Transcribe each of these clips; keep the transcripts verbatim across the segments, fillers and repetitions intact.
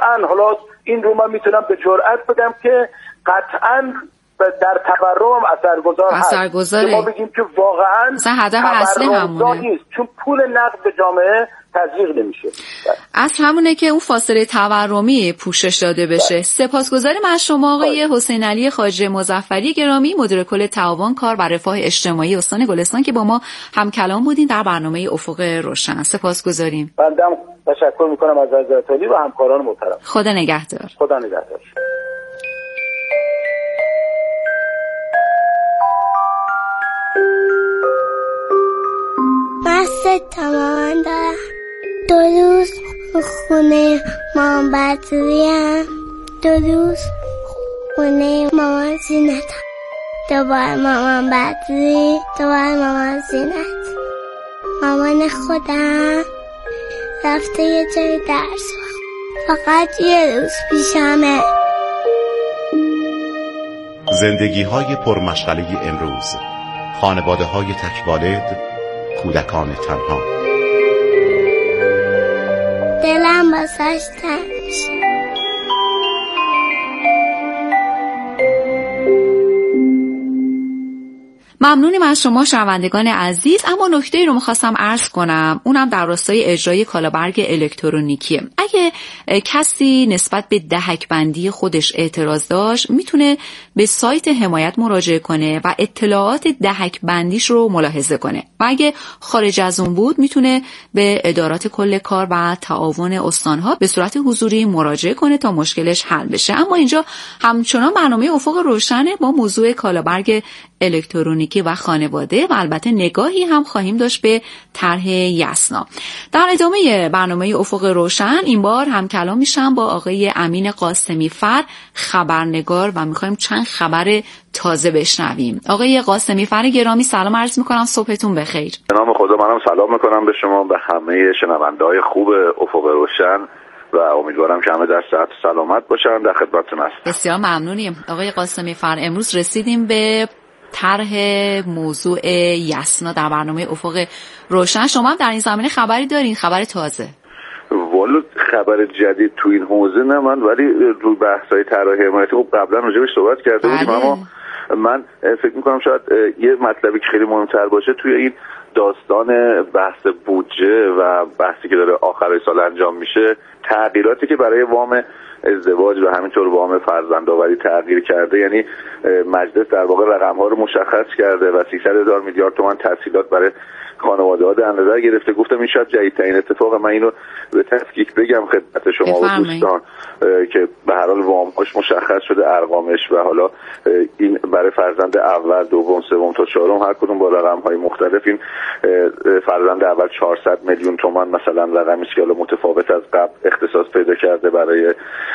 قطعا حالا این رو من میتونم به جرئت بگم که قطعا در تورم اثرگذار هست. اثرگذاره. ما بگیم که واقعا مثلا هدف اصلی همونه نیست، چون پول نقد به جامعه تزریق نمیشه. اصل همونه که اون فاصله تورمی پوشش داده بشه. سپاسگزاریم از شما آقای حسین علی خواجه مظفری گرامی، مدیر کل تعاون کار و رفاه اجتماعی استان گلستان که با ما هم کلام بودین در برنامه افق روشن. سپاسگزاریم. بنده تشکر میکنم از حضرت علی و همکاران محترم. خدا نگهدار. خدا نگهدار. من سه تا مامان دارم. دو روز خونه مامان بدریم، دو روز خونه مامان زینت، دوباره مامان بدری، دوباره مامان زینت. مامان خودم رفته یه جای درس، فقط یه روز پیشمه. زندگی های پرمشغله امروز، خانواده های تک‌والد، کودکان تنها. دلم واسش تنگ میشه. ممنونیم از شما شنوندگان عزیز. اما نکته‌ای رو می‌خواستم عرض کنم، اونم در راستای اجرای کالابرگ الکترونیکیه. اگه کسی نسبت به دهک بندی خودش اعتراض داشت، میتونه به سایت حمایت مراجعه کنه و اطلاعات دهک بندیش رو ملاحظه کنه. و اگه خارج از اون بود، میتونه به ادارات کل کار و تعاون استان‌ها به صورت حضوری مراجعه کنه تا مشکلش حل بشه. اما اینجا همچنان برنامه افق روشنه با موضوع کالابرگ الکترونیکی و خانواده و البته نگاهی هم خواهیم داشت به طرح یسنا. در ادامه برنامه افق روشن این بار هم کلام میشم با آقای امین قاسمی فر، خبرنگار، و میخوایم چند خبر تازه بشنویم. آقای قاسمی فر گرامی سلام عرض میکنم، صبحتون بخیر. به نام خدا منم سلام میکنم به شما، به همه شنونده‌های خوب افق روشن و امیدوارم که همه در صحت سلامت باشن. در خدمتتون هستم. بسیار ممنونیم آقای قاسمی فر. امروز رسیدیم به طرح موضوع یسنا در برنامه افق روشن. شما هم در این زمینه خبری دارین؟ خبر تازه؟ والا خبر جدید تو این حوزه نه من، ولی روی بحث‌های طرح حمایتی خب قبلا راجعش صحبت کرده بودیم. اما من فکر می‌کنم شاید یه مطلبی که خیلی مهمتر باشه توی این داستان بحث بودجه و بحثی که داره آخر سال انجام میشه، تغییراتی که برای وام ازدواج و همینطور وام فرزندآوری تغییر کرده. یعنی مجلس در واقع رقم‌ها رو مشخص کرده و سیصد هزار میلیارد تومان تسهیلات برای خانواده‌ها در نظر گرفته. گفتم این شاید جدیدترین اتفاق. من اینو به تفکیک بگم خدمت شما و دوستان که به هر حال وام‌هاش مشخص شده، ارقامش، و حالا این برای فرزند اول، دوم، سوم تا چهارم هر کدوم با رقم‌های مختلف. این فرزند اول چهارصد میلیون تومان مثلا رقمی است که حالا متفاوت از قبل اختصاص پیدا کرده برای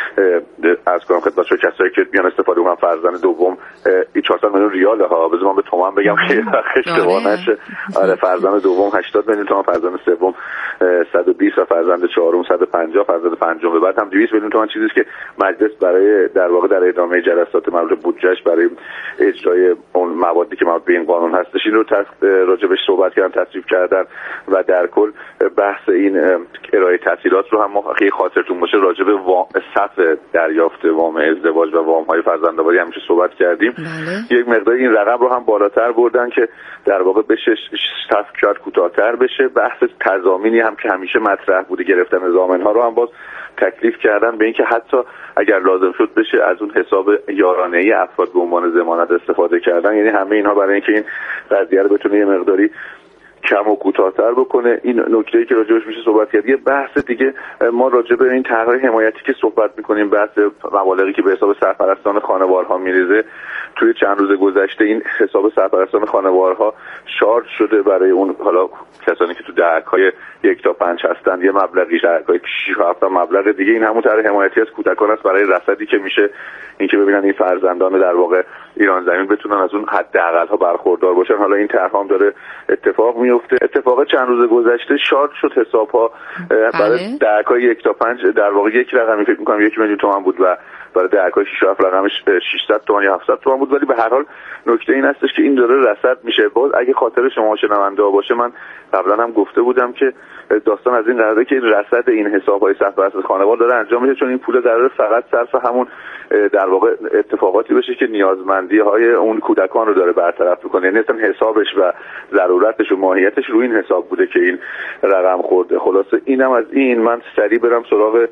از کنم خدمت شما کسایی که میان استفاده کنن. فرزند دوم چهارصد میلیون ریاله ها، بذار من به تومان بگم خیلی اشتباه نشه. آره فرزند دوم هشتاد میلیون تومان، فرزند سوم صد و بیست و فرزند چهارم صد و پنجاه، فرزند پنجم به بعد هم دویست میلیون تومان. چیزی است که مجلس برای در واقع در ادامه جلسات مربوط بودجهش برای اجرای اون موادی که مربوط به این قانون هستش این رو راجبش صحبت کردن، تصویب کردن و در کل بحث این ارائه تسهیلات رو هم ما خیلی خاطرتون باشه راجب سقف دریافت وام ازدواج و وام‌های فرزندآوری همیشه صحبت کردیم. بله. یک مقدار این رقم رو هم بالاتر بردن که در واقع بشه سقف شاید کوتاه‌تر بشه. بحث تضامینی هم که همیشه مطرح بوده، گرفتن ضامن‌ها رو هم باز تکلیف کردن به اینکه حتی اگر لازم شد بشه از اون حساب یارانه‌ای افراد به عنوان ضمانت استفاده کردن. یعنی همه اینها برای اینکه این قضیه رو بتونه یه مقداری کم و کوتاه‌تر بکنه. این نکته‌ای که راجعش میشه صحبت کرد. یه بحث دیگه ما راجع به این طرح‌های حمایتی که صحبت می‌کنیم، بحث مبالغی که به حساب سرپرستان خانوارها میریزه. توی چند روز گذشته این حساب سرپرستان خانوارها شارژ شده برای اون حالا کسانی که تو دهک‌های یک تا پنج هستن یه مبلغی، دهک‌های شش و هفت مبلغ دیگه. این همون طرح حمایتی از کودکان است برای رصدی که میشه، اینکه ببینن این فرزندان در واقع ایران زمین بتونن از اون حداقل‌ها برخوردار باشن. حالا این طرح هم داره اتفاق میفته. اتفاق چند روز گذشته شارژ شد حساب‌ها برای دهک‌های یک تا پنج در واقع یک رقمی فکر می‌کنم یک میلیون تومان بود و برای دهک‌های شش و هفت رقمش ششصد تومان یا هفتصد تومان بود. ولی به هر حال نکته این هستش که این داره رصد میشه. باز اگه خاطر شما شنونده باشه، من قبلا هم گفته بودم که داستان از این قراره که این رصد این حساب‌های صرف بر اساس خانوار داره انجام میشه، چون این پول قراره فقط صرف همون در واقع اتفاقاتی بشه که نیازمندی‌های اون کودکان رو داره برطرف می‌کنه. یعنی اصلا حسابش و ضرورتش و ماهیتش رو این حساب بوده که این رقم خورده. خلاصه اینم از این. من سریع برم سراغ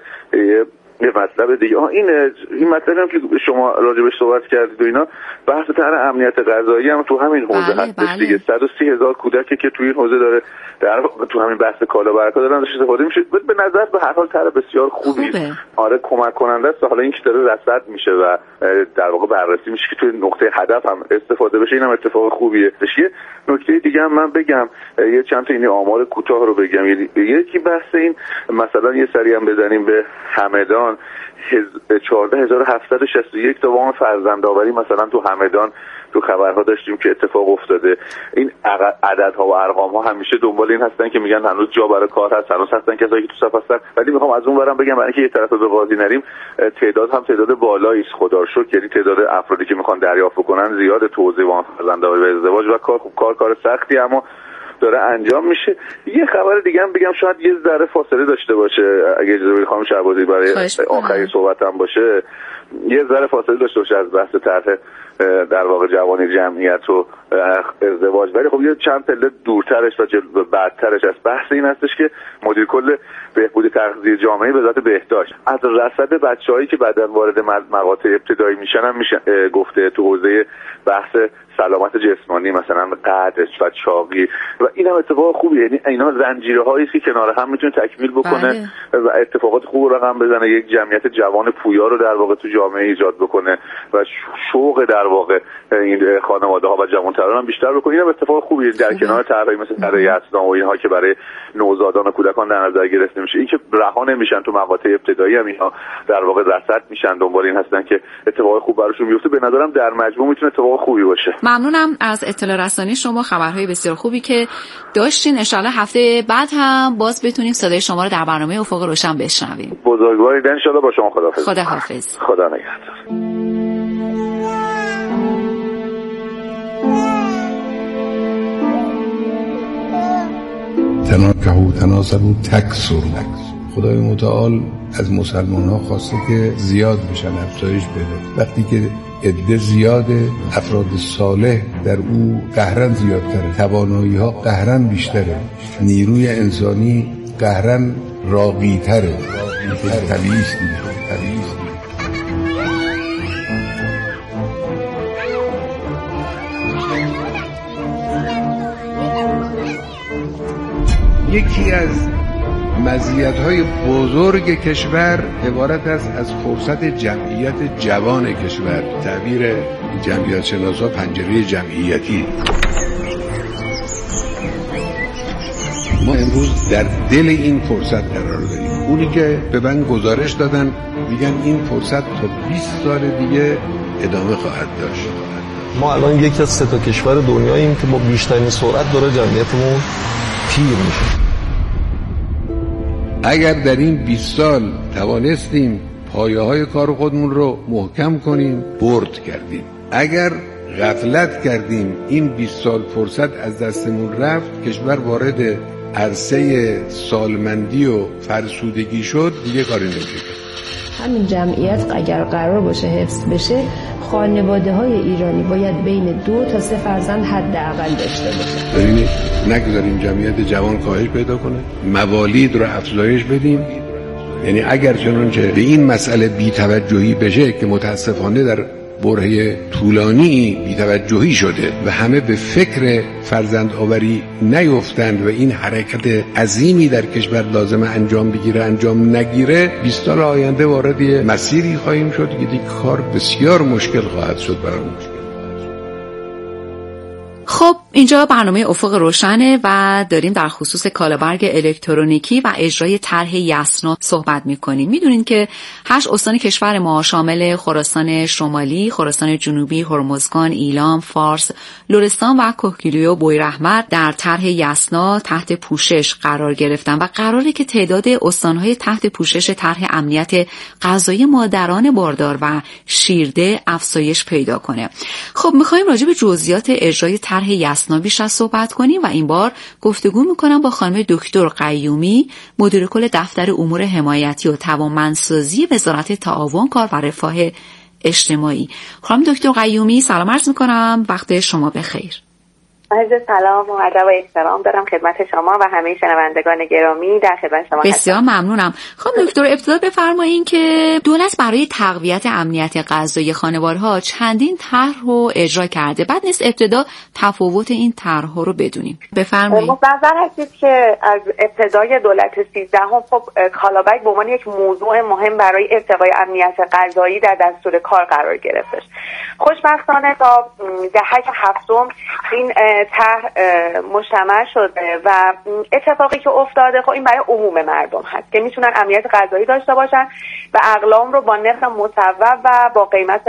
یه مطلب دیگه. آه این این مطلبی هم که شما راجبش صحبت کردید و اینا، بحث طرح امنیت غذایی هم تو همین حوزه بله، هستش بله. دیگه. صد و سی هزار کودکی که تو این حوزه داره در تو همین بحث کالابرکا دارن ازش استفاده میشه. به نظر به هر حال طرح بسیار خوبی است. آره کمک کننده است. حالا این که داره رصد میشه و در واقع بررسی میشه که توی نقطه هدف هم استفاده بشه، اینم اتفاق خوبیه. یه نکته دیگه هم من بگم، یه چند تا این آمار کوتاه رو بگم. یکی بحث این مثلا یه سری هم بزنیم به همدان، چهارده هزار و هفتصد و شصت و یک تا وام فرزندآوری مثلا تو همدان تو خبرها داشتیم که اتفاق افتاده. این عددها و ارقام‌ها همیشه دنبال این هستن که میگن هنوز جا برای کار هست، هنوز هستن کسایی که تو صف هستن. ولی میخوام از اون برم بگم برای اینکه یه طرف به قاضی نریم، تعداد هم تعداد بالایی است خدا رو شکر. یعنی تعداد افرادی که میخوان دریافت کنن زیاد. توزیع وام فرزندآوری و ازدواج و کار خوب کار کار سختی اما داره انجام میشه. یه خبر دیگه هم بگم، شاید یه ذره فاصله داشته باشه، اگه اجازه بدید خانم شهبازی برای آخرین صحبتم باشه، یه ذره فاصله داشته باشه از بحث طرح در واقع جوانی جمعیت و ازدواج، ولی خب یه چند پله دورترش و بعدترش از بحث این هستش که مدیر کل بهبود تغذیه جامعه وزارت بهداشت از رصد بچه‌هایی که بعداً وارد مقاطع ابتدایی میشن هم میشه گفته تو حوزه بحث سلامت جسمانی، مثلا قد و چاقی، و این هم اتفاق خوبیه. یعنی اینا زنجیرهایی است که کنار هم میتونه تکمیل بکنه بله. و اتفاقات خوب رقم بزنه، یک جمعیت جوان پویا رو در واقع تو جامعه ایجاد بکنه و شوق در واقع این خانواده‌ها و جوان‌تران هم بیشتر بکنه. اینم اتفاق خوبیه در کنار طرحی مثل طرح یسنا و اینها که برای نوزادان و کودکان در نظر گرفته میشه. این که رها نمیشن تو مقاطع ابتدایی هم اینها در واقع رصد میشن، دنبال این هستن که اتفاق خوب براشون بیفته. به نظرم در مجموع میتونه اتفاق خوبی باشه. ممنونم از اطلاع رسانی شما، خبرهای بسیار خوبی که داشتین. ان شاءالله هفته بعد هم باز بتونیم صدای شما رو در برنامه افق روشن بشنویم. بزرگوارید. ان شاءالله. با شما خداحافظ. خداحافظ. خدا نگهدار. تناکحوا تناسلوا تکثروا. خدای متعال از مسلمان ها خواسته که زیاد بشن، افزایش بده. وقتی که عده زیاده، افراد صالح در او قهرن زیادتره، توانایی ها قهرن بیشتره، نیروی انسانی قهرن راقی‌تره. طبیعی است دیگه، طبیعی است. یکی از مزیت‌های بزرگ کشور عبارت است از فرصت جمعیت جوان کشور. تعبیر جمعیت شناسا پنجره جمعیتی. ما امروز در دل این فرصت قرار داریم. اونی که به من گزارش دادن میگن این فرصت تا بیست سال دیگه ادامه خواهد داشت. ما الان یکی از سه تا کشور دنیاییم که با بیشترین سرعت داره جمعیتمون پیر میشه. اگر در این بیست سال توانستیم پایه‌های کار خودمون رو محکم کنیم، برد کردیم. اگر غفلت کردیم، این بیست سال فرصت از دستمون رفت، کشور وارد عرصه سالمندی و فرسودگی شد، دیگه کاری نمیشه. همین جمعیت اگر قرار باشه حفظ بشه، خانواده‌های ایرانی باید بین دو تا سه فرزند حداقل داشته باشه. ببینید، نگذاریم جمعیت جوان کاهش پیدا کنه، موالید رو افزایش بدیم. یعنی اگر چنانچه به این مسئله بی‌توجهی بشه که متاسفانه در برهه طولانی بی‌توجهی شده و همه به فکر فرزند آوری نیفتند و این حرکت عظیمی در کشور لازمه انجام بگیره انجام نگیره، بیست سال آینده وارد مسیری خواهیم شد که دیگه کار بسیار مشکل خواهد شد برامون. خب اینجا برنامه افق روشنه و داریم در خصوص کالابرگ الکترونیکی و اجرای طرح یسنا صحبت می‌کنیم. می‌دونین که هشت استان کشور ما شامل خراسان شمالی، خراسان جنوبی، هرمزگان، ایلام، فارس، لرستان و کهگیلویه و بویراحمد در طرح یسنا تحت پوشش قرار گرفتن و قراره که تعداد استان‌های تحت پوشش طرح امنیت غذایی مادران باردار و شیرده افزایش پیدا کنه. خب می‌خوایم راجع به جزئیات اجرای طرح یسنا اسنا بیشتر صحبت کنیم و این بار گفتگو میکنم با خانم دکتر قیومی، مدیر کل دفتر امور حمایتی و توانمندسازی وزارت تعاون، کار و رفاه اجتماعی. خانم دکتر قیومی سلام عرض میکنم، وقت شما بخیر. عرض سلام و ادب و احترام دارم خدمت شما و همه شنوندگان گرامی در خدمت شما. بسیار ممنونم. خانم دکتر ابتدا بفرمایید که دولت برای تقویت امنیت غذایی خانوارها چندین طرح رو اجرا کرده. بعد نیست ابتدا تفاوت این طرح‌ها رو بدونیم. بفرمایید. متأسفانه هستید که از ابتدای دولت سیزدهم خب کالابک به عنوان یک موضوع مهم برای ارتقای امنیت غذایی در دستور کار قرار گرفتش. خوشبختانه تا دهک هفتم این طرح مجتمع شده و اتفاقی که افتاده خب این برای عموم مردم هست که میتونن امنیت غذایی داشته باشن و اقلام رو با نرخ مصوب و با قیمت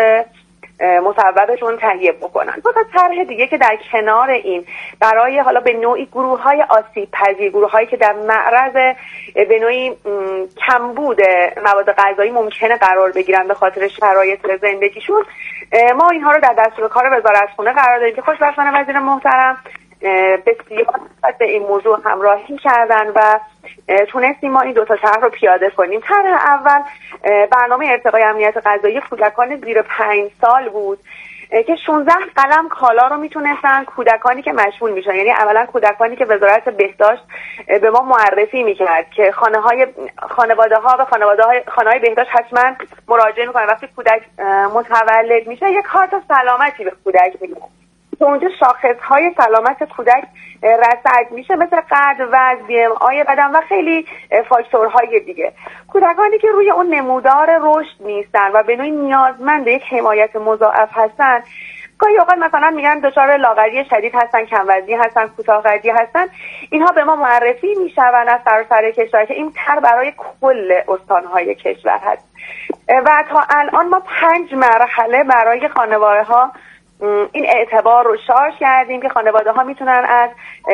مصوبشون تهیه بکنن. دو تا طرح دیگه که در کنار این برای حالا به نوعی گروه‌های آسیب پذیر، گروه‌هایی که در معرض به نوعی کمبود مواد غذایی ممکنه قرار بگیرن به خاطر شرایط زندگیشون، ما اینها رو در دستور کار وزارتخونه قرار دادیم که خوشبختانه وزیر محترم بسیار به این موضوع همراهی کردن و تونستیم ما این دو تا طرح رو پیاده کنیم. طرح اول برنامه ارتقای امنیت غذایی کودکان زیر پنج سال بود که شانزده قلم کالا رو میتونستن کودکانی که مشمول میشن، یعنی اولا کودکانی که وزارت بهداشت به ما معرفی میکرد که خانه های خانواده ها و خانواده های خانه های بهداشت حتما مراجعه میکنن وقتی کودک متولد میشه یک کارت سلامتی به کودک میدن که اونجا شاخص های سلامت کودک رصد میشه مثل قد، وزن، بی ام آی بدن و خیلی فاکتورهای دیگه. کودکانی که روی اون نمودار رشد نیستن و به نوعی نیازمند یک حمایت مضاعف هستن، گاهی اوقات مثلا میگن دچار لاغری شدید هستن، کم وزنی هستن، کوتاه قدی هستن، اینها به ما معرفی میشون از سراسر کشور که این طرح برای کل استانهای کشور هست و تا الان ما پنج مرحله برای خانوارها این اعتبار رو شارژ کردیم که خانواده ها میتونن از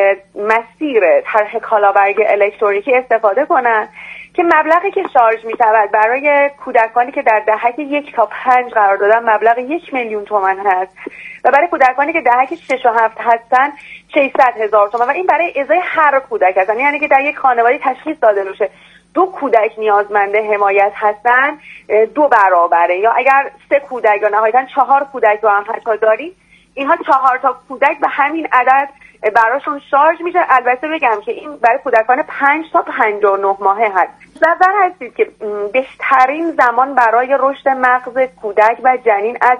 مسیر طرح کالابرگ الکترونیکی استفاده کنن که مبلغی که شارژ میشود برای کودکانی که در دهک یک تا پنج قرار دادن مبلغ یک میلیون تومان هست و برای کودکانی که دهک شش و هفت هستن ششصد هزار تومان و این برای ازای هر کودک هستن، یعنی که در یک خانواده تشخیص داده بشه دو کودک نیازمند حمایت هستن دو برابره، یا اگر سه کودک یا نهایتاً چهار کودک رو هم حتی داریم اینها چهار تا کودک به همین عدد براشون شارژ میشه. البته بگم که این برای کودکان پنج تا پنجاه و نه ماهه هست. نظر هستید که بهترین زمان برای رشد مغز کودک و جنین از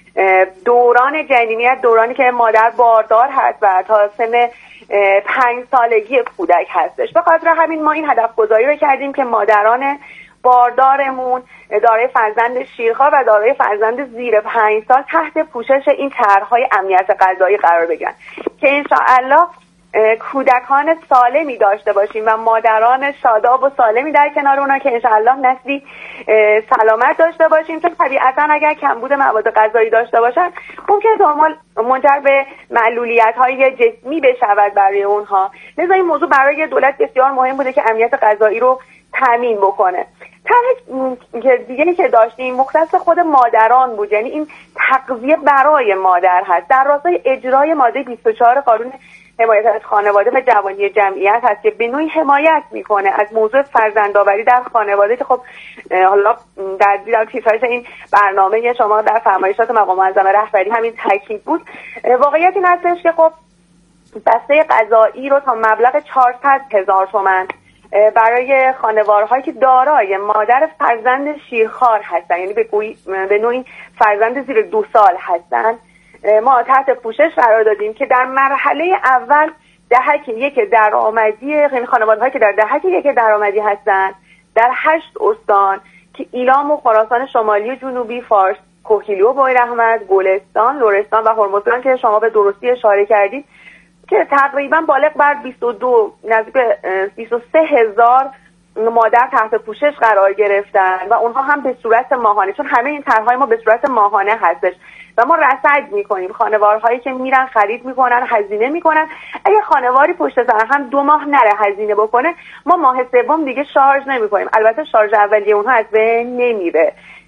دوران جنینیت، دورانی که مادر باردار هست و تا سن پنج سالگی کودک هستش. به خاطر همین ما این هدف گذاری رو کردیم که مادران باردارمون دارای فرزند شیرخوار و دارای فرزند زیر پنج سال تحت پوشش این طرح‌های امنیت غذایی قرار بگیرن که انشاءالله کودکان سالمی داشته باشیم و مادران شاداب و سالمی در کنار اونا که انشاءالله نسلی سلامت داشته باشیم، چون طبیعتا اگر کمبود مواد غذایی داشته باشن ممکنه منجر به معلولیت‌های جسمی بشود برای اونها. لذا این موضوع برای دولت بسیار مهم بوده که امنیت غذایی رو تامین بکنه. طرح دیگری که داشتیم مختص خود مادران بود، یعنی این تغذیه برای مادر هست در راستای اجرای ماده بیست و چهار قانون حمایت از خانواده و جوانی جمعیت هست که به نوعی حمایت میکنه از موضوع فرزندآوری در خانواده که خب حالا در دیدار تیتراژ این برنامه شما در فرمایشات مقام معظم رهبری همین تاکید بود. واقعیت این هستش که خب بسته غذایی رو تا مبلغ چهارصد هزار تومان برای خانوارهایی که دارای مادر فرزند شیرخوار هستن، یعنی به نوعی فرزند زیر دو سال هستن، ما تحت پوشش قرار دادیم که در مرحله اول دهک یک درآمدی، یعنی خانواده‌هایی که در دهک یک درآمدی هستن در هشت استان که ایلام و خراسان شمالی و جنوبی، فارس، کوهگیلو و بویراحمد، گلستان، لرستان و هرمزگان که شما به درستی اشاره کردید که تقریبا بالغ بر بیست و دو نزدیک بیست و سه هزار مادر تحت پوشش قرار گرفتن و اونها هم به صورت ماهانه، چون همه این طرح‌های ما به صورت ماهانه هستش و ما رصد میکنیم خانوارهایی که میرن خرید میکنن، هزینه میکنن. اگه خانواری پشت سر هم دو ماه نره هزینه بکنه، ما ماه سوم دیگه شارژ نمیکنیم. البته شارژ اولیه اونها از بین نمیره،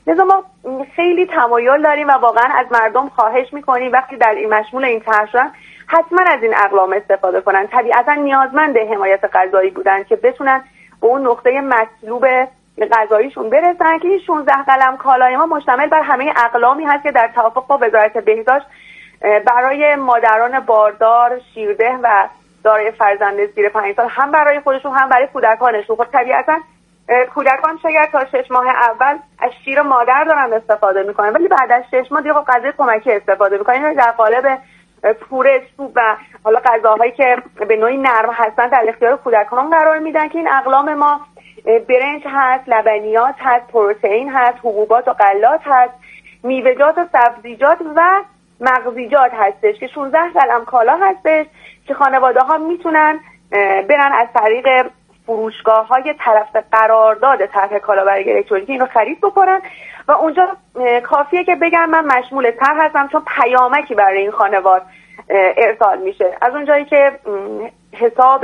لذا ما خیلی تمایل داریم و واقعا از مردم خواهش میکنیم وقتی در این مشمول این طرح شدن حتما از این اقلام استفاده کنن. طبیعتا نیازمند حمایت غذایی بودن که بتونن به اون نقطه مطلوب غذاییشون برسن که این شانزده قلم کالای ما مشتمل بر همه اقلامی هست که در توافق با وزارت بهداشت برای مادران باردار، شیرده و دارای فرزند زیر پنج سال هم برای خودشون هم برای کودکانشون. خب طبیعتا کودکان شاید تا شش ماه اول از شیر مادر دارن استفاده میکنن ولی بعد از شش ماه دیگه خب غذای کمکی استفاده میکنن در قالب پوره، سوپ و حالا غذاهایی که به نوعی نرم هستن در اختیار کودکان قرار میدن که این اقلام ما برنج هست، لبنیات هست، پروتئین هست، حبوبات و غلات هست، میوه‌جات و سبزیجات و مغزیجات هستش که شانزده قلم کالا هستش که خانواده ها میتونن برن از طریق فروشگاه های طرف قرارداد طرح کالابرگ الکترونیکی اینو خرید بکنن و اونجا کافیه که بگم من مشمول طرح هستم چون پیامکی برای این خانواد ارسال میشه. از اونجایی که حساب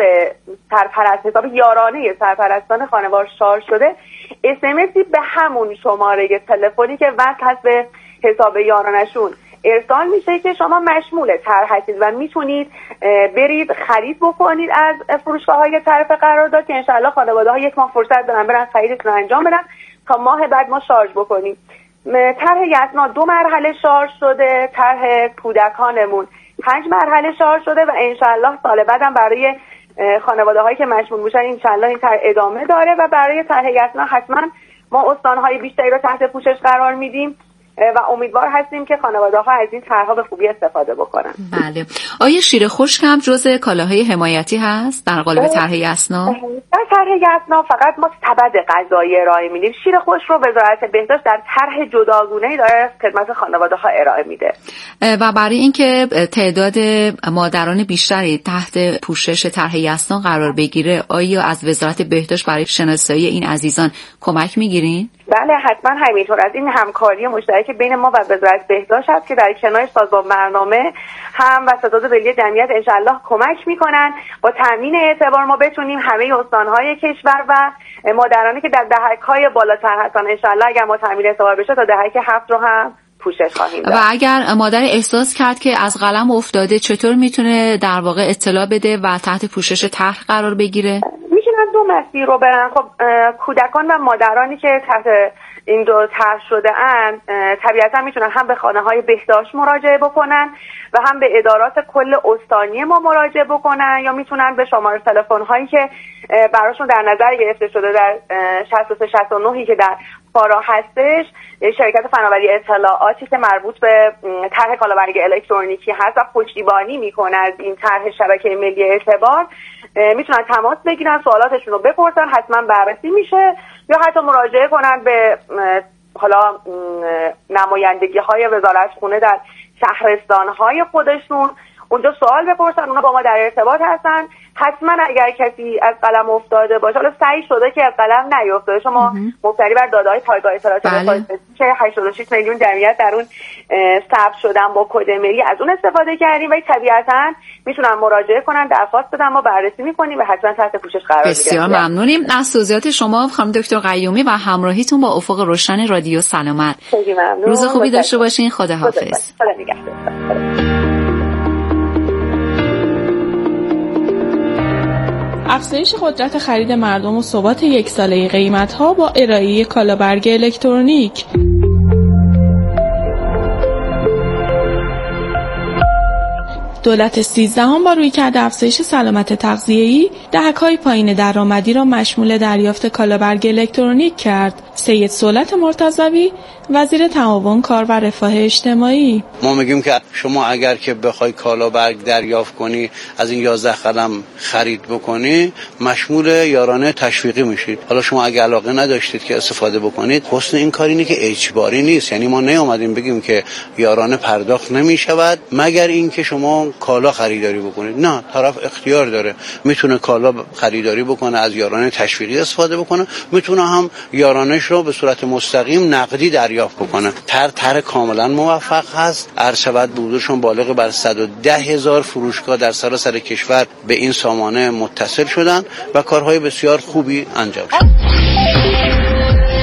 سرپرست حساب یارانه سرپرستان خانوار شارژ شده، اس ام اسی به همون شماره تلفنی که وصل هست به حساب یارانشون ارسال میشه که شما مشمول طرح هستید و میتونید برید خرید بکنید از فروشگاه های طرف قرارداد که انشاءالله خانواده ها یک ماه فرصت دارن برن خریدشون رو انجام بدن تا ماه بعد ما شارژ بکنیم. طرح یسنا دو مرحله شارژ شده، طرح کودکانمون پنج مرحله شارژ شده و انشاءالله سال بعدم برای خانواده هایی که مشمول میشن انشاءالله این طرح ادامه داره و برای طرح یسنا حتما ما استانهای بیشتری رو تحت پوشش قرار میدیم و امیدوار هستیم که خانواده ها از این طرح‌ها به خوبی استفاده بکنن. بله. آیا شیر خشک هم جزء کالاهای حمایتی هست در قالب طرح یسنا؟ در طرح یسنا فقط ما سبد غذایی ارائه میدیم. شیر خشک رو وزارت بهداشت در طرح جداگونه‌ای داره خدمت خانواده ها ارائه میده. و برای اینکه تعداد مادران بیشتری تحت پوشش طرح یسنا قرار بگیره، آیا از وزارت بهداشت برای شناسایی این عزیزان کمک میگیرین؟ بله حتما همینطور. از این همکاری مشترک بین ما و وزارت بهداشت هست که در کنار سازمان برنامه هم و ستاد ملی جمعیت انشالله کمک میکنن با تامین اعتبار ما بتونیم همه استانهای کشور و مادرانی که در دهک‌های بالاتر هستن انشالله اگر ما تامین اعتبار بشه تا دهک هفت رو هم پوشش خواهیم داد. و اگر مادر احساس کرد که از قلم افتاده چطور میتونه در واقع اطلاع بده و تحت پوشش طرح قرار بگیره؟ میتونن دو مسیر رو برن. خب کودکان و مادرانی که تحت این دو طرح شده اند طبیعتا میتونن هم به خانه های بهداشت مراجعه بکنن و هم به ادارات کل استانی ما مراجعه بکنن یا میتونن به شماره تلفن هایی که براشون در نظر گرفته شده در شصت و سه شصت و نه که در فارا هستش، شرکت فناوری اطلاعاتی که مربوط به طرح کالابرگ الکترونیکی هست و پشتیبانی میکنه از این طرح شبکه ملی اعتبار، میتونن تماس بگیرن، سوالاتشون رو بپرسن، حتما بررسی میشه یا حتی مراجعه کنن به حالا نمایندگی های وزارت خونه در شهرستان های خودشون، اونجا سوال بپرسن، اونا با ما در ارتباط هستن. حتما اگر کسی از قلم افتاده باشه، حالا سعی شده که از قلم نیفتاده، شما مبتنی بر داده‌های پایگاه اطلاعات رسانه‌ای که هشتاد و شش میلیون جمعیت در اون ثبت شدن با کد ملی از اون استفاده کردیم، ولی طبیعتاً میتونن مراجعه کنن، درخواست بدن، ما بررسی می‌کنیم و حتما تحت پوشش قرار می‌گیریم. بسیار ممنونیم از توضیحات شما خانم دکتر قیومی و همراهیتون با افق روشن رادیو سلامت. خیلی ممنون. روز خوبی داشته باشین. خداحافظ. خدا نگهدار. افزایش قدرت خرید مردم و ثبات یک ساله قیمت‌ها با ارائه کالابرگ الکترونیک. دولت سیزدهم با رویکرد افزایش سلامت تغذیه‌ای دهک‌های پایین درآمدی را مشمول دریافت کالابرگ الکترونیک کرد. سید صولت مرتضوی وزیر تعاون کار و رفاه اجتماعی: ما میگیم که شما اگر که بخوای کالابرگ دریافت کنی، از این یازده قلم خرید بکنی، مشمول یارانه تشویقی میشید. حالا شما اگر علاقه نداشتید که استفاده بکنید، حسن این کار اینه که اجباری نیست. یعنی ما نیومدیم بگیم که یارانه پرداخت نمیشود مگر اینکه شما کالا خریداری بکنید. نه، طرف اختیار داره، میتونه کالا خریداری بکنه، از یارانه تشویقی استفاده بکنه، میتونه هم یارانه‌اش رو به صورت مستقیم نقدی دریافت بکنه. تر تر کاملا موفق هست. عرض شود بودشون بالغ بر صد و ده هزار فروشگاه در سراسر کشور به این سامانه متصل شدن و کارهای بسیار خوبی انجام شد.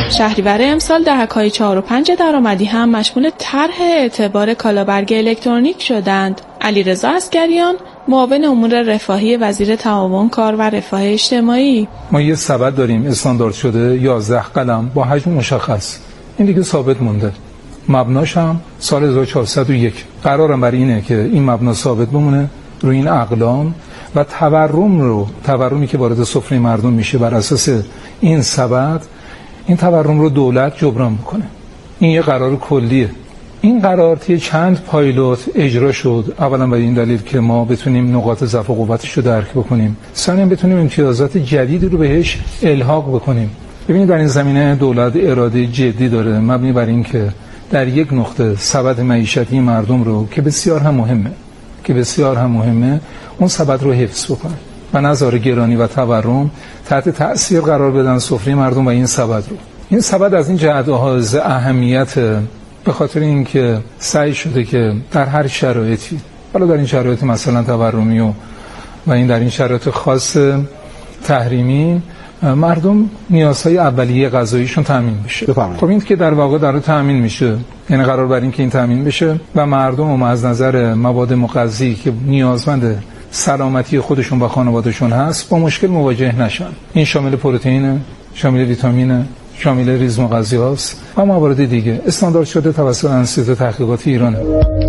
شهریور امسال دهک‌های چهار و پنج درآمدی هم مشمول طرح اعتبار کالابرگ الکترونیک شدند. علیرضا عسگریان، معاون امور رفاهی وزیر تعاون کار و رفاه اجتماعی: ما یه سبد داریم استاندارد شده یازده قلم با حجم مشخص، این دیگه ثابت مونده. مبناش هم سال هزار و چهارصد و یک. قرارم بر اینه که این مبنا ثابت بمونه روی این اقلام و تورم رو تورمی که وارد سفره مردم میشه بر اساس این سبد، این تورم رو دولت جبران میکنه. این یه قرار کلیه. این قرار طی چند پایلوت اجرا شد، اولا برای این دلیل که ما بتونیم نقاط ضعف و قوتش رو درک بکنیم، ثانیا بتونیم امتیازات جدیدی رو بهش الحاق بکنیم. ببینید در این زمینه دولت اراده جدی داره مبنی بر این که در یک نقطه سبد معیشتی مردم رو که بسیار هم مهمه که بسیار هم مهمه اون سبد رو حفظ بکنه و نذاره گرانی و تورم تحت تأثیر قرار بدن سفره مردم و این سبد رو. این سبد از این جهت حائز اهمیت به خاطر اینکه سعی شده که در هر شرایطی، حالا در این شرایط مثلا تورمی و و این در این شرایط خاص تحریمی، مردم نیازهای اولیه غذاییشون تامین بشه. خب این که در واقع داره تامین میشه، یعنی قرار بر این که این تامین بشه و مردم هم از نظر مواد مغذی که نیازمند سلامتی خودشون و خانوادهشون هست با مشکل مواجه نشن. این شامل پروتئین، شامل ویتامین، شامل ریز مغذی هاست و موارد دیگه. استاندارد شده توسط انستیتوت تحقیقات ایرانه.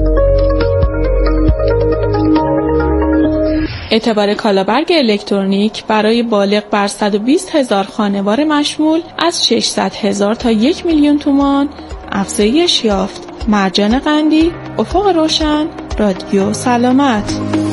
اعتبار کالابرگ الکترونیک برای بالغ بر صد و بیست هزار خانوار مشمول از ششصد هزار تا یک میلیون تومان افزایش یافت. مرجان قندی، افق روشن، رادیو سلامت.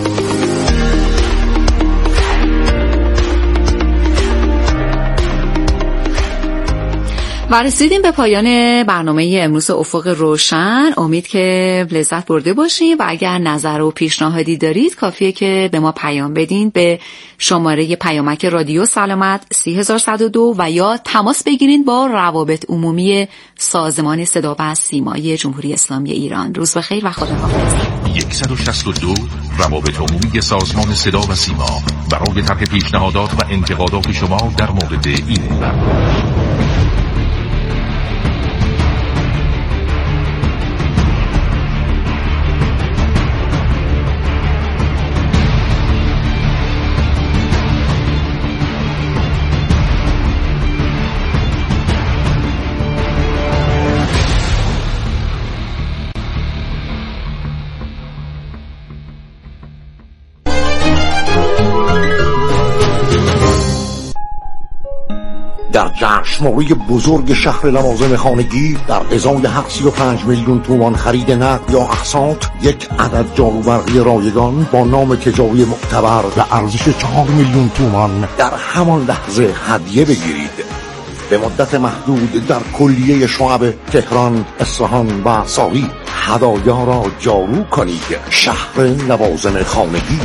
و رسیدیم به پایان برنامه امروز افق روشن. امید که لذت برده باشیم و اگر نظر و پیشنهادی دارید کافیه که به ما پیام بدین به شماره پیامک رادیو سلامت سه هزار و صد و دو و یا تماس بگیرید با روابط عمومی سازمان صدا و سیمای جمهوری اسلامی ایران. روز بخیر و خداحافظ. صد و شصت و دو روابط عمومی سازمان صدا و سیما برای طرح پیشنهادات و انتقادات شما در مورد این برنامه. در جشنواره بزرگ شهر لوازم خانگی در ازای سی و پنج میلیون تومان خرید نقد یا اقساط یک عدد جاروبرقی رایگان با نام تجاری معتبر و ارزش چهار میلیون تومان در همان لحظه هدیه بگیرید. به مدت محدود در کلیه شعب تهران، اصفهان و ساری هدایا را جارو کنید. شهر لوازم خانگی.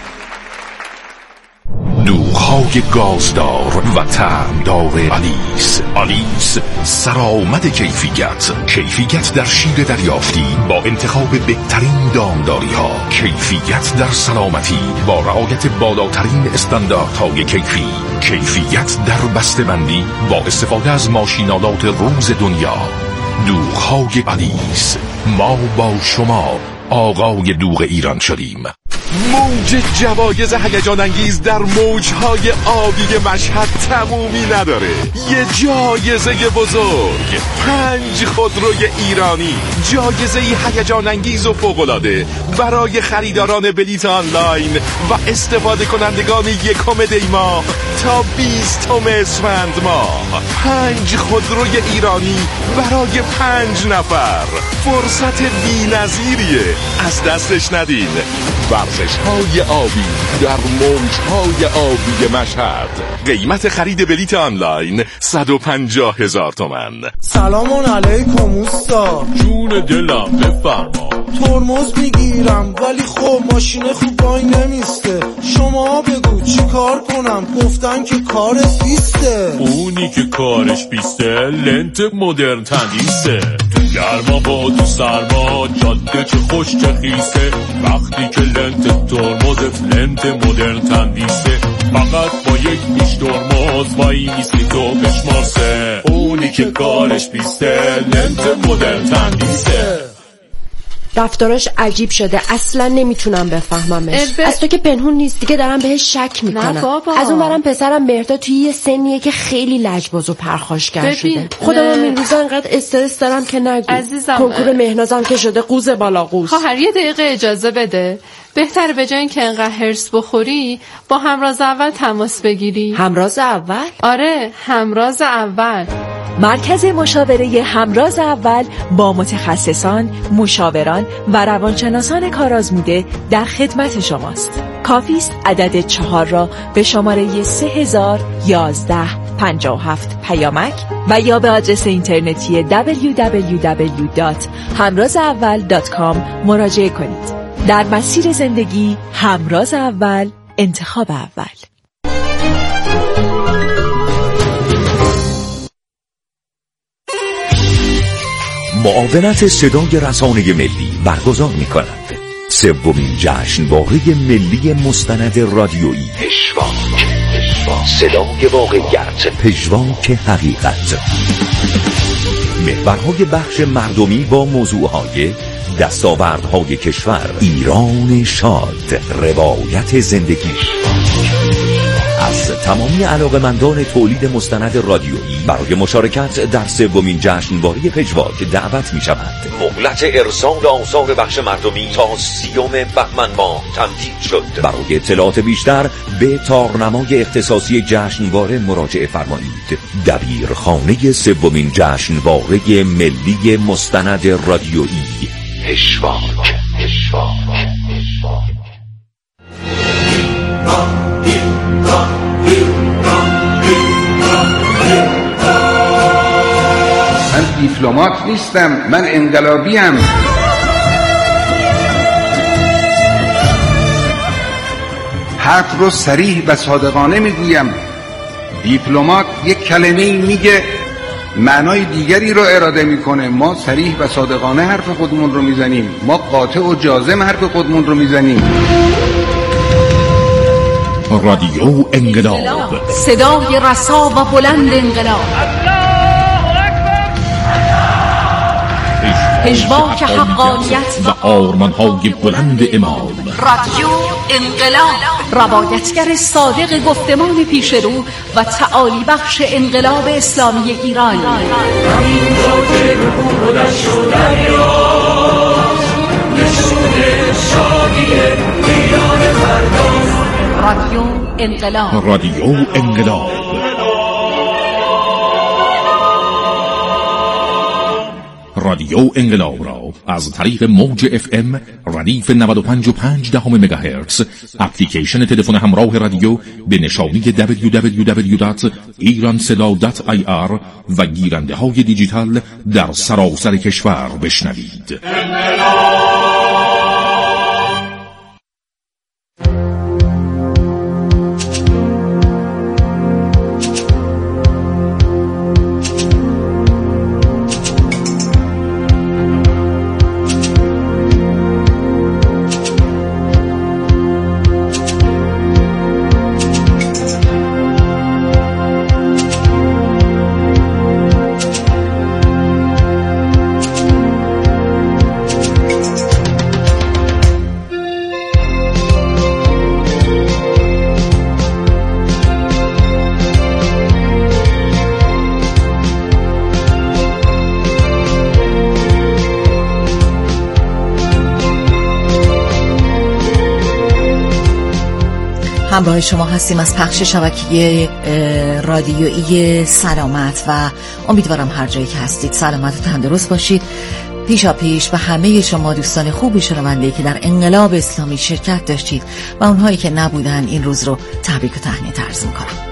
دوغ‌های گازدار و طعمدار آلیس. آلیس سرآمد کیفیت. کیفیت در شیر دریافتی با انتخاب بهترین دامداری ها. کیفیت در سلامتی با رعایت بالاترین استانداردهای کیفی. کیفیت در بسته‌بندی با استفاده از ماشینالات روز دنیا. دوغ‌های آلیس. ما با شما آقای دوغ ایران شدیم. موج جوایز هیجان انگیز در موجهای آبی مشهد تمومی نداره. یه جایزه بزرگ، پنج خودروی ایرانی، جایزه هیجان انگیز و فوق‌العاده برای خریداران بلیت آنلاین و استفاده کنندگان یکم دی ماه تا بیستم اسفند ماه. پنج خودروی ایرانی برای پنج نفر. فرصت بی‌نظیریه، از دستش ندین. ورزش‌های آبی در موج‌های آبی مشهد. قیمت خرید بلیت آنلاین صد و پنجاه هزار تومان. سلام علیکم اوستا. جون دلم بفرما. ترمز میگیرم ولی خب ماشین خوب وای نمیسته. شما بگو چی کار کنم؟ گفتن که کارش بیسته. اونی که کارش بیسته لنت مدرن تندیسه. تو گرما با تو سرما جاده چه خوش چه خیسه. وقتی که لنت ترمزت لنت مدرن تندیسه. فقط با یک پیش ترمز وای میستی تو بشمارسه. اون اونی که کارش بیسته لنت مدرن تندیسه. رفتاراش عجیب شده، اصلا نمیتونم بفهممش. ب... از تو که پنهون نیست دیگه، دارم بهش شک میکنم. از اون برم پسرم مهرداد توی یه سنیه که خیلی لجباز و پرخاشگر شده. خودم هم این روزا انقدر استرس دارم که نگو. عزیزم کنکور مهنازم که شده قوز بالا قوز. خواهر یه دقیقه اجازه بده. بهتره به جای اینکه انقدر هرس بخوری با همراز اول تماس بگیری. همراز اول؟ آره، همراز اول. مرکز مشاوره همراز اول با متخصصان، مشاوران و روانشناسان کارآزموده در خدمت شماست. کافی است عدد چهار را به شماره سه هزار و یازده پنجاه و هفت پیامک و یا به آدرس اینترنتی دبلیو دبلیو دبلیو دات همراز اول دات کام مراجعه کنید. در مسیر زندگی همراز اول، انتخاب اول. معاونت صدای رسانه ملی برگزار می کند سومین جشنواره ملی مستند رادیویی پژواک. صدای واقعیت، پژواک حقیقت. محورهای بخش مردمی با موضوعهای دستاوردهای کشور، ایران شاد، روایت زندگی. از تمامی علاقه‌مندان تولید مستند رادیویی برای مشارکت در سومین جشنواره پژواک دعوت می شود. مهلت ارسال آثار بخش مردمی تا سیوم بهمن ماه تمدید شد. برای اطلاعات بیشتر به تارنمای اختصاصی جشنواره مراجعه فرمایید. دبیرخانه سومین جشنواره ملی مستند رادیویی پژواک. من دیپلمات نیستم، من انقلابیم. حرف رو صریح و صادقانه میگویم. دیپلمات یک کلمه میگه معنای دیگری رو اراده میکنه. ما صریح و صادقانه حرف خودمون رو میزنیم، ما قاطع و جازم حرف خودمون رو میزنیم. رادیو انقلاب، صدای رسا و بلند انقلاب. پژواک حقانیت و آرمان‌های بلند امام. رادیو انقلاب، روایتگر صادق گفتمان پیش رو و تعالی بخش انقلاب اسلامی ایران. رادیو انقلاب. رادیو انقلاب. رادیو انقلاب را از طریق موج اف ام ردیف نود و پنج و پنج دهم مگاهرتز، اپلیکیشن تلفن همراه رادیو به نشانی دبلیو دبلیو دبلیو دات ایران صدا دات آی آر و گیرنده های دیجیتال در سراسر کشور بشنوید. همراه شما هستیم از پخش شبکه رادیویی سلامت و امیدوارم هر جایی که هستید سلامت و تندرست باشید. پیشا پیش به همه شما دوستان خوب شنونده که در انقلاب اسلامی شرکت داشتید و اونهایی که نبودن این روز رو تبریک و تهنیت عرض می‌کنم.